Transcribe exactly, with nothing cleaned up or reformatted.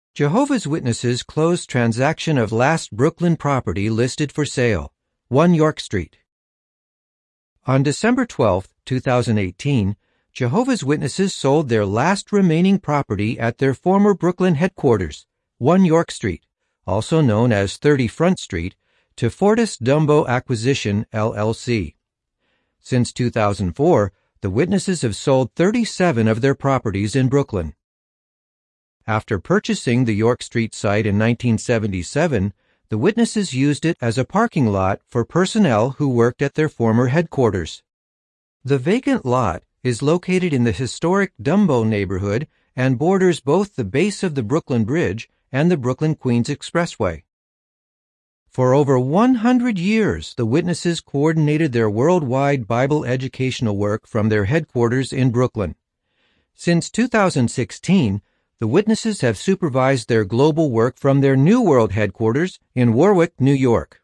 Jehovah's Witnesses closed transaction of last Brooklyn property listed for sale, one York Street. On December twelfth, two thousand eighteen, Jehovah's Witnesses sold their last remaining property at their former Brooklyn headquarters, one York Street, also known as thirty Front Street, to Fortis Dumbo Acquisition, L L C. Since two thousand four, the Witnesses have sold thirty-seven of their properties in Brooklyn. After purchasing the York Street site in nineteen seventy-seven, the Witnesses used it as a parking lot for personnel who worked at their former headquarters. The vacant lot is located in the historic Dumbo neighborhood and borders both the base of the Brooklyn Bridge and the Brooklyn-Queens Expressway. For over one hundred years, the Witnesses coordinated their worldwide Bible educational work from their headquarters in Brooklyn. Since two thousand sixteen, the Witnesses have supervised their global work from their New World headquarters in Warwick, New York.